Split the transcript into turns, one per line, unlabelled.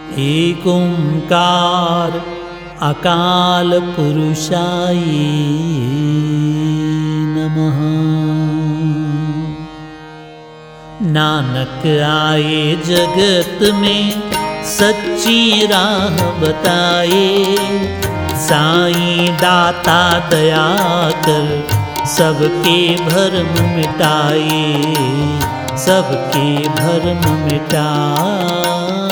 एक ओंकार अकाल पुरुषाय नमः। नानक आए जगत में सच्ची राह बताए, साईं दाता दया कर सबके भरम मिटाए, सबके भरम मिटाए।